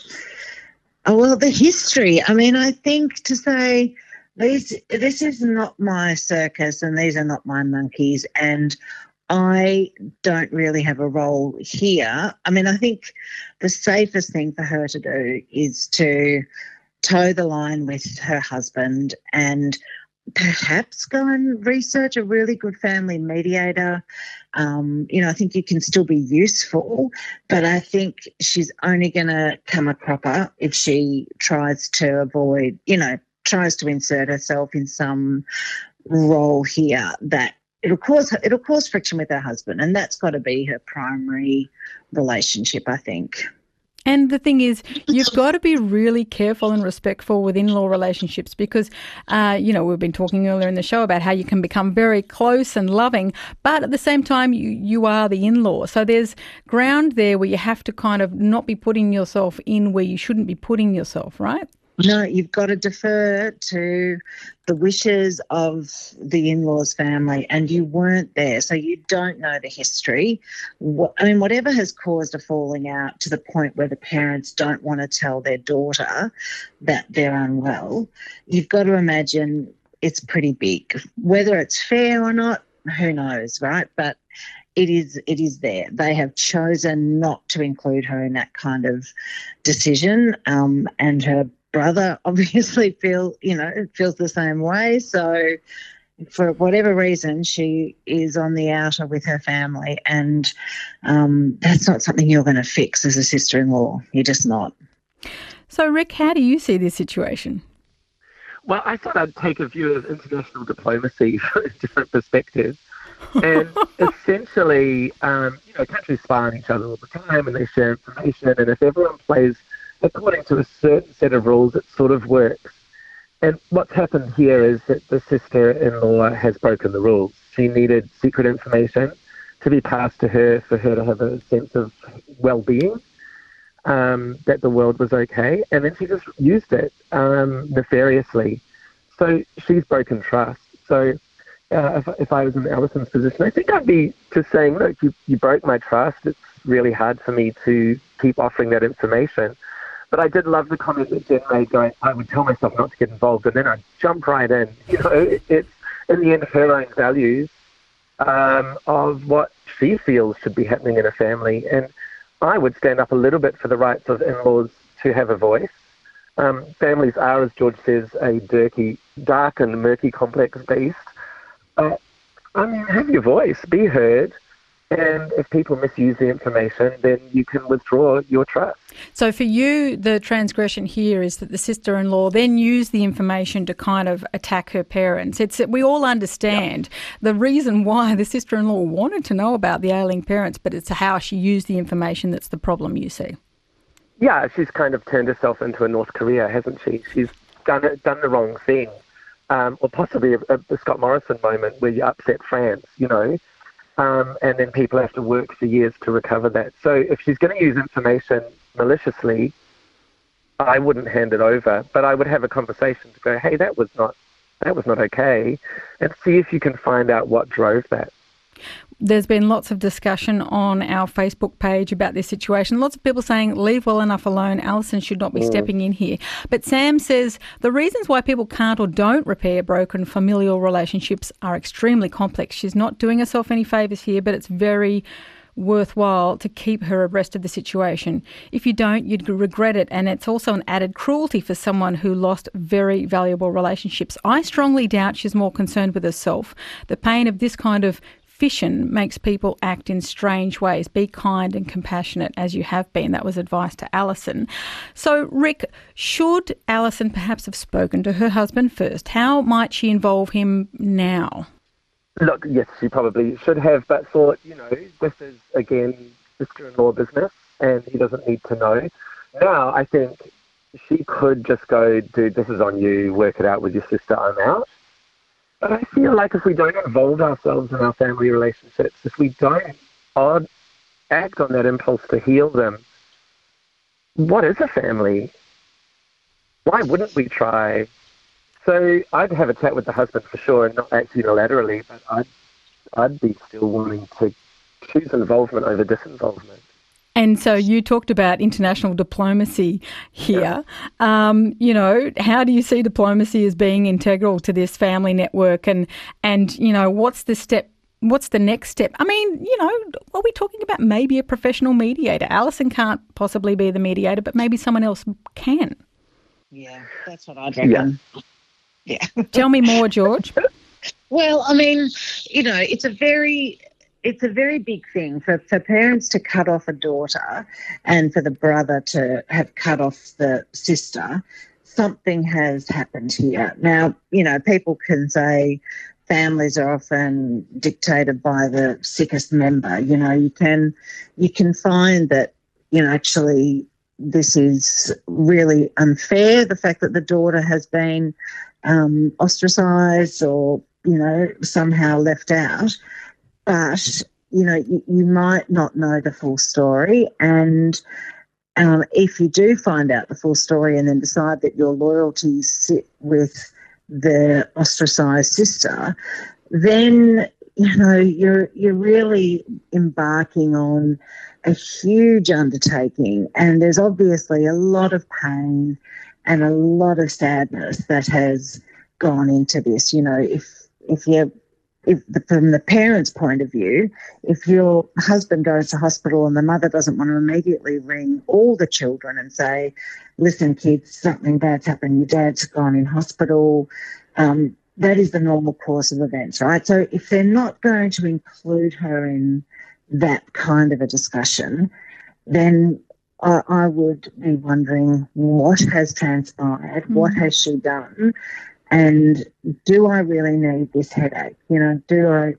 Oh, well, the history. I mean, I think to say these, this is not my circus and these are not my monkeys, and I don't really have a role here. I mean, I think the safest thing for her to do is to toe the line with her husband and perhaps go and research a really good family mediator. Um, you know, I think you can still be useful, but I think she's only going to come a cropper if she tries to avoid, you know, tries to insert herself in some role here that it'll cause it'll cause friction with her husband, and that's got to be her primary relationship, I think. And the thing is, you've got to be really careful and respectful with in-law relationships because, uh, you know, we've been talking earlier in the show about how you can become very close and loving, but at the same time, you, you are the in-law. So there's ground there where you have to kind of not be putting yourself in where you shouldn't be putting yourself, right? No, you've got to defer to the wishes of the in-laws family, and you weren't there, so you don't know the history. I mean, whatever has caused a falling out to the point where the parents don't want to tell their daughter that they're unwell, you've got to imagine it's pretty big. Whether it's fair or not, who knows, right? But it is it is there. They have chosen not to include her in that kind of decision, um, and her brother obviously feel you know feels the same way. So for whatever reason, she is on the outer with her family, and um, that's not something you're going to fix as a sister-in-law. You're just not. So, Rick, how do you see this situation? Well, I thought I'd take a view of international diplomacy from a different perspective. And essentially, um, you know, countries spy on each other all the time and they share information, and if everyone plays according to a certain set of rules, it sort of works. And what's happened here is that the sister-in-law has broken the rules. She needed secret information to be passed to her for her to have a sense of well-being, um, that the world was okay, and then she just used it um, nefariously. So she's broken trust. So uh, if, if I was in Alison's position, I think I'd be just saying, look, you, you broke my trust. It's really hard for me to keep offering that information. But I did love the comment that Jen made going, I would tell myself not to get involved, and then I'd jump right in. You know, it, it's, in the end, her own values um, of what she feels should be happening in a family. And I would stand up a little bit for the rights of in-laws to have a voice. Um, families are, as George says, a dirty, dark and murky, complex beast. Uh, I mean, have your voice, be heard. And if people misuse the information, then you can withdraw your trust. So for you, the transgression here is that the sister-in-law then used the information to kind of attack her parents. It's we all understand yep. the reason why the sister-in-law wanted to know about the ailing parents, but it's how she used the information that's the problem, you see. Yeah, she's kind of turned herself into a North Korea, hasn't she? She's done it, done the wrong thing. Um, or possibly a, a Scott Morrison moment where you upset France, you know. Um, and then people have to work for years to recover that. So if she's going to use information maliciously, I wouldn't hand it over, but I would have a conversation to go, hey, that was not that was not okay, and see if you can find out what drove that. There's been lots of discussion on our Facebook page about this situation. Lots of people saying, leave well enough alone. Alison should not be mm. stepping in here. But Sam says the reasons why people can't or don't repair broken familial relationships are extremely complex. She's not doing herself any favours here, but it's very worthwhile to keep her abreast of the situation. If you don't, you'd regret it, and it's also an added cruelty for someone who lost very valuable relationships. I strongly doubt she's more concerned with herself. The pain of this kind of fission makes people act in strange ways. Be kind and compassionate as you have been. That was advice to Alison. So, Rick, should Alison perhaps have spoken to her husband first? How might she involve him now? Look, yes, she probably should have, but thought, you know, this is, again, sister-in-law business, and he doesn't need to know. Now, I think she could just go, dude, this is on you, work it out with your sister, I'm out. But I feel like if we don't involve ourselves in our family relationships, if we don't odd, act on that impulse to heal them, what is a family? Why wouldn't we try? So I'd have a chat with the husband for sure, and not act unilaterally, but I'd, I'd be still wanting to choose involvement over disinvolvement. And so you talked about international diplomacy here. Yeah. Um, you know, how do you see diplomacy as being integral to this family network? And, and you know, what's the step? What's the next step? I mean, you know, are we talking about maybe a professional mediator? Alison can't possibly be the mediator, but maybe someone else can. Yeah, that's what I'd reckon. Yeah. yeah. Tell me more, George. Well, I mean, you know, it's a very... It's a very big thing for, for parents to cut off a daughter and for the brother to have cut off the sister. Something has happened here. Now, you know, people can say families are often dictated by the sickest member. You know, you can you can find that, you know, actually this is really unfair, the fact that the daughter has been um, ostracised or, you know, somehow left out. But, you know, you, you might not know the full story. And um, if you do find out the full story and then decide that your loyalties sit with the ostracised sister, then, you know, you're you're really embarking on a huge undertaking. And there's obviously a lot of pain and a lot of sadness that has gone into this. You know, if if you're If the, from the parent's point of view, if your husband goes to hospital and the mother doesn't want to immediately ring all the children and say, listen, kids, something bad's happened, your dad's gone in hospital, um, that is the normal course of events, right? So if they're not going to include her in that kind of a discussion, then I, I would be wondering what has transpired, mm-hmm. what has she done? And do I really need this headache? You know, do I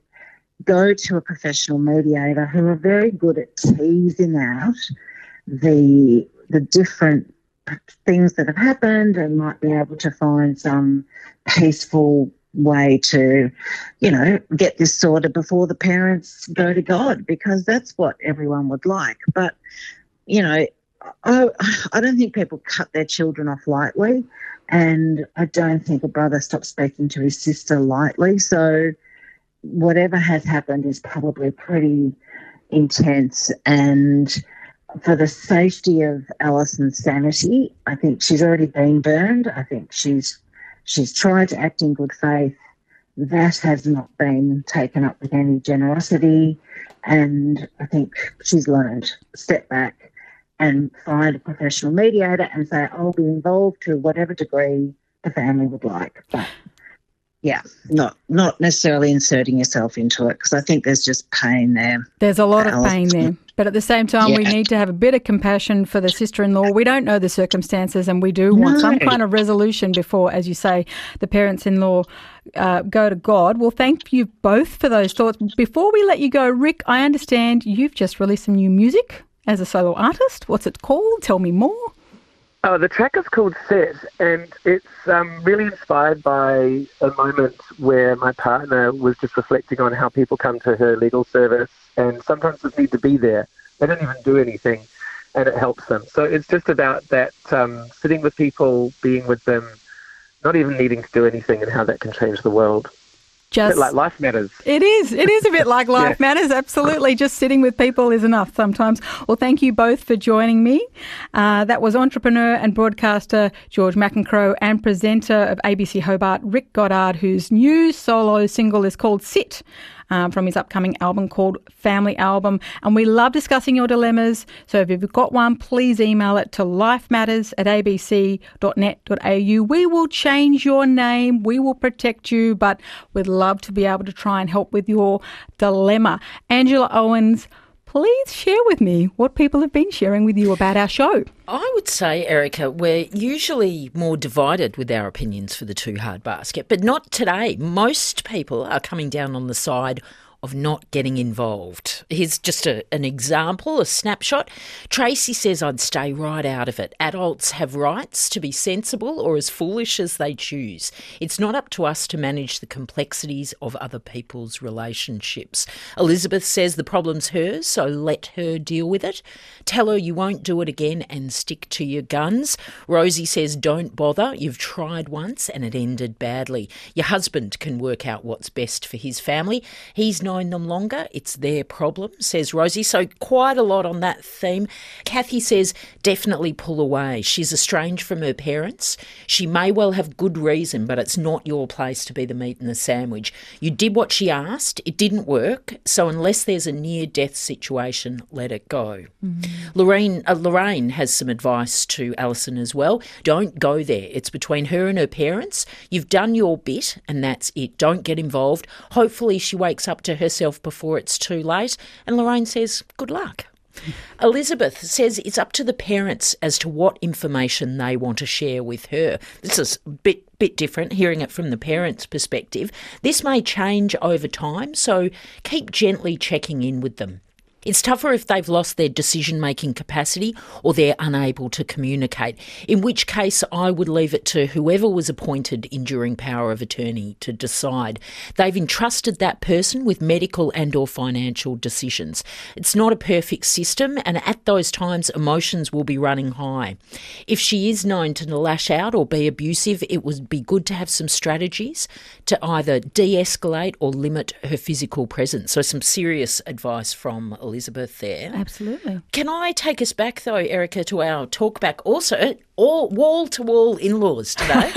go to a professional mediator who are very good at teasing out the the different things that have happened and might be able to find some peaceful way to, you know, get this sorted before the parents go to God, because that's what everyone would like. But, you know, I, I don't think people cut their children off lightly. And I don't think a brother stops speaking to his sister lightly. So whatever has happened is probably pretty intense. And for the safety of Alison's sanity, I think she's already been burned. I think she's she's tried to act in good faith. That has not been taken up with any generosity. And I think she's learned, step back and find a professional mediator and say, I'll be involved to whatever degree the family would like. But Yeah, not not necessarily inserting yourself into it, because I think there's just pain there. There's a lot of pain there. But at the same time, yeah. we need to have a bit of compassion for the sister-in-law. We don't know the circumstances, and we do want no. some kind of resolution before, as you say, the parents-in-law uh, go to God. Well, thank you both for those thoughts. Before we let you go, Rick, I understand you've just released some new music as a solo artist. What's it called? Tell me more. Oh, the track is called Set, and it's um, really inspired by a moment where my partner was just reflecting on how people come to her legal service and sometimes just need to be there. They don't even do anything, and it helps them. So it's just about that, um, sitting with people, being with them, not even needing to do anything, and how that can change the world. Just, a bit like Life Matters. It is. It is a bit like Life yeah. Matters, absolutely. Just sitting with people is enough sometimes. Well, thank you both for joining me. Uh, that was entrepreneur and broadcaster George McEncroe and presenter of A B C Hobart, Rick Goddard, whose new solo single is called Sit. Um, from his upcoming album called Family Album. And we love discussing your dilemmas. So if you've got one, please email it to lifematters at a b c dot net dot a u. We will change your name. We will protect you, but we'd love to be able to try and help with your dilemma. Angela Owens, please share with me what people have been sharing with you about our show. I would say, Erica, we're usually more divided with our opinions for the Too Hard Basket, but not today. Most people are coming down on the side of not getting involved. Here's just a, an example, a snapshot. Tracy says I'd stay right out of it. Adults have rights to be sensible or as foolish as they choose. It's not up to us to manage the complexities of other people's relationships. Elizabeth says the problem's hers, so let her deal with it. Tell her you won't do it again and stick to your guns. Rosie says don't bother. You've tried once and it ended badly. Your husband can work out what's best for his family. He's not known them longer. It's their problem, says Rosie. So quite a lot on that theme. Kathy says definitely pull away. She's estranged from her parents. She may well have good reason, but it's not your place to be the meat in the sandwich. You did what she asked. It didn't work. So unless there's a near-death situation, let it go. Mm-hmm. Lorraine, uh, Lorraine has some advice to Alison as well. Don't go there. It's between her and her parents. You've done your bit and that's it. Don't get involved. Hopefully she wakes up to herself before it's too late. And Lorraine says, good luck. Elizabeth says it's up to the parents as to what information they want to share with her. This is a bit, bit different, hearing it from the parents' perspective. This may change over time, so keep gently checking in with them. It's tougher if they've lost their decision-making capacity or they're unable to communicate, in which case I would leave it to whoever was appointed enduring power of attorney to decide. They've entrusted that person with medical and or financial decisions. It's not a perfect system, and at those times emotions will be running high. If she is known to lash out or be abusive, it would be good to have some strategies to either de-escalate or limit her physical presence. So some serious advice from Elizabeth there. Absolutely. Can I take us back, though, Erica, to our talk back also? All wall-to-wall in-laws today.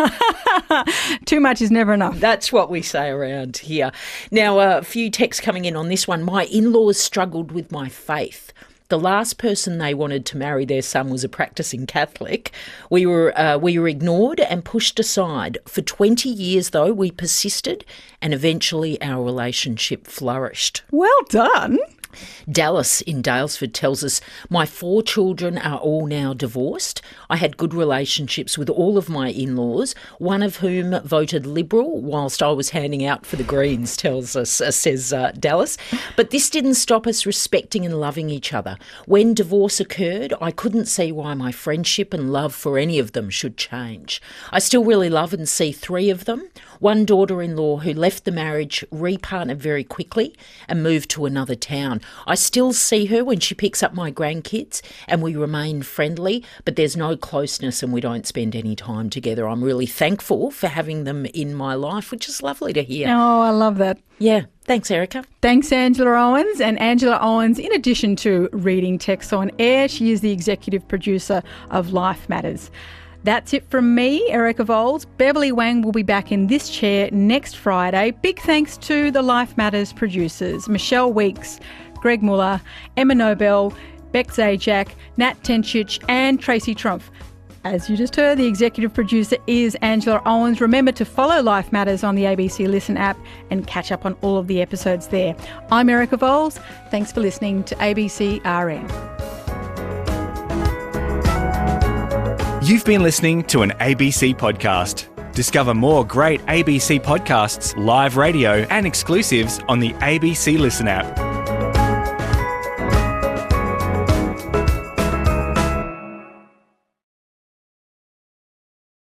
Too much is never enough. That's what we say around here. Now, a few texts coming in on this one. My in-laws struggled with my faith. The last person they wanted to marry their son was a practising Catholic. We were uh, we were ignored and pushed aside. For twenty years, though, we persisted and eventually our relationship flourished. Well done. Dallas in Daylesford tells us, my four children are all now divorced. I had good relationships with all of my in-laws, one of whom voted Liberal whilst I was handing out for the Greens, tells us, uh, says uh, Dallas. But this didn't stop us respecting and loving each other. When divorce occurred, I couldn't see why my friendship and love for any of them should change. I still really love and see three of them. One daughter-in-law who left the marriage, repartnered very quickly and moved to another town. I still see her when she picks up my grandkids and we remain friendly, but there's no closeness and we don't spend any time together. I'm really thankful for having them in my life, which is lovely to hear. Oh, I love that. Yeah. Thanks, Erica. Thanks, Angela Owens. And Angela Owens, in addition to reading texts on air, she is the executive producer of Life Matters. That's it from me, Erica Voles. Beverly Wang will be back in this chair next Friday. Big thanks to the Life Matters producers, Michelle Weeks, Greg Muller, Emma Nobel, Beck Zajac, Nat Tenchich and Tracy Trumpf. As you just heard, the executive producer is Angela Owens. Remember to follow Life Matters on the A B C Listen app and catch up on all of the episodes there. I'm Erica Voles. Thanks for listening to A B C R N. You've been listening to an A B C podcast. Discover more great A B C podcasts, live radio and exclusives on the A B C Listen app.